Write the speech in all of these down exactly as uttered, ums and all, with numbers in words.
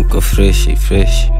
Go freshy, fresh.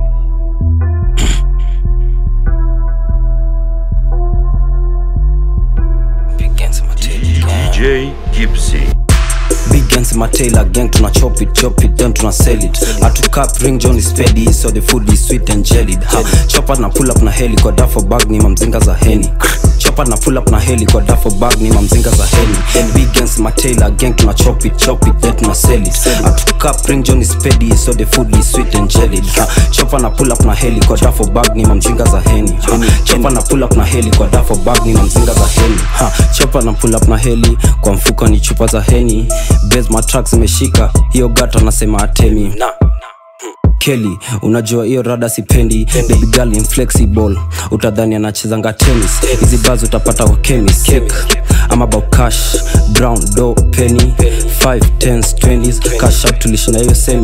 Big Gens my tail gang. D J Gypsy. Big Gens my tailor gang, tuna chop it, chop it, then tuna sell it. I took up ring John is steady, so the food is sweet and jellied. Ha, chopper na pull up na heli kwa duffel bag ni mamzinga za heni. Chopper na pull up na heli kwa duffel bag ni mamzinga za heni. Big Gens my tailor gang, tuna chop it, chop it, then tuna sell it. I took up ring John is steady, so the food is sweet and jellied. Ha, chopper na pull up na heli kwa duffel bag ni mamzinga za heni. Ha, chopper na pull up na heli kwa duffel bag ni mamzinga za heni. Ha, chopper na pull up na heli kwa mfuko ni chupa za heni. Bez my tracks imeshika, hiyo gata nasema atemi na Kelly, unajua hiyo rada sipendi. Baby girl inflexible, utadhani anachezanga tennis. Hizi bars utapata kwa chemist. Cake, I'm about cash, brown, dough, penny. Five, tens, twenties, cash out tulishinda hiyo semi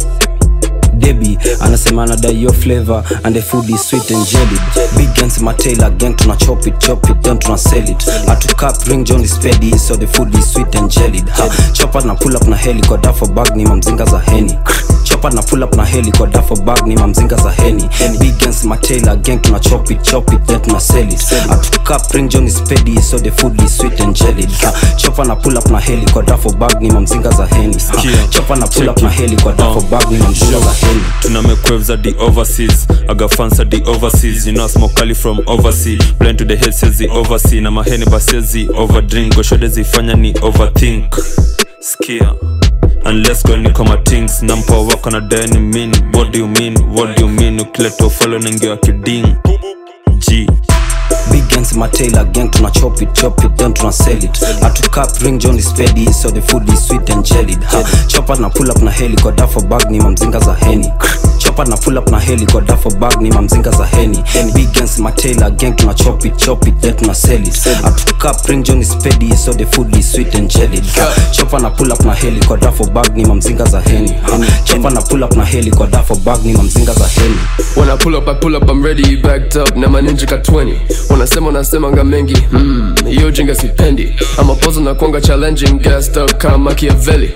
Debbie, anasema anadai your flavor and the food is sweet and jellied. Big Gens my tailor gang, tuna chop it, chop it, then tuna sell it. I took up ring John is steady, so the food is sweet and jellied. Ha, chopper na pull up na heli kwa duffel bag ni mamzinga za heni. Chopper na pull up na heli kwa duffel bag ni mamzinga za heni. Big Gens my tailor gang, tuna chop it, chop it, then tuna sell it. I took up ring John is steady, so the food is sweet and jellied. Ha, chopper na pull up na heli kwa duffel bag ni mamzinga za heni. Ha, chopper na pull up na heli kwa duffel bag ni mamzinga za heni. Tuna make waves at the overseas, I got fans at the overseas. You know I smoke Cali from overseas. Blend to the head says the oversea. Na maheni basezi overdrink. Go shode zifanya ni overthink. Skia unless go ni kama things. Nampo wako na deni mean. What do you mean, what do you mean? Ukileto follow nengi wa kiding G. Big Gens my tailor gang, tuna chop it, chop it, then tuna sell it. I took up ring John is steady, so the food is sweet and jellied. Ha, chopper na pull up na heli kwa duffel bag ni mamzinga za heni. Chopper na pull up na heli kwa duffel bag ni mamzinga za heni. Big Gens my tailor gang, tuna chop it, chop it, then tuna sell it. I took up ring John is steady, so the food is sweet and jellied. Ha, chopper na pull up na heli kwa duffel bag ni mamzinga za heni. Chopper na pull up na heli kwa duffel bag ni mamzinga za heni. When I pull up, I pull up, I'm ready, backed up. Na maninja ka twenty. Wanasema nasema nga mengi. Hmm, hiyo jinga sipendi. I'm a puzzle na kwanga challenging, gassed up kama Machiavelli.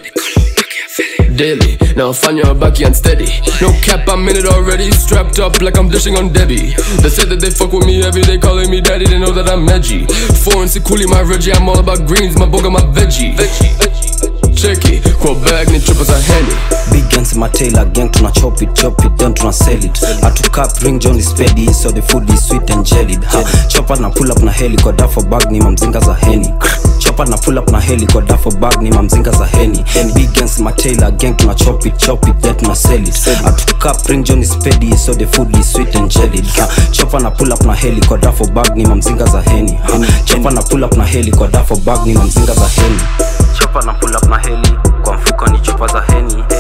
Daily, now I find your backy unsteady. No cap, I'm in it already. Strapped up like I'm dishing on Debbie. They say that they fuck with me heavy, they calling me daddy, they know that I'm edgy. Foreign Sikuli, my Reggie, I'm all about greens, my boga, my veggie. Checky, kwa bag ni chupa za Henny. Big Gens my tailor gang, tuna chop it, chop it, then tuna sell it. I took up ring John is steady, so the food is sweet and jellied. Ha, chopper na pull up na heli kwa duffel bag ni mamzinga za heni. Chopper na pull up na heli kwa duffel bag ni mamzinga za heni. Big Gens my tailor gang, tuna chop it, chop it, then tuna sell it. I took up ring John is steady, so the food is sweet and jellied. Ha, chopper na pull up na heli kwa duffel bag ni mamzinga za heni. Ha, chopper na pull up na heli kwa duffel bag ni mamzinga za heni. Chopper na pull up na heli kwa mfuko ni chupa za heni.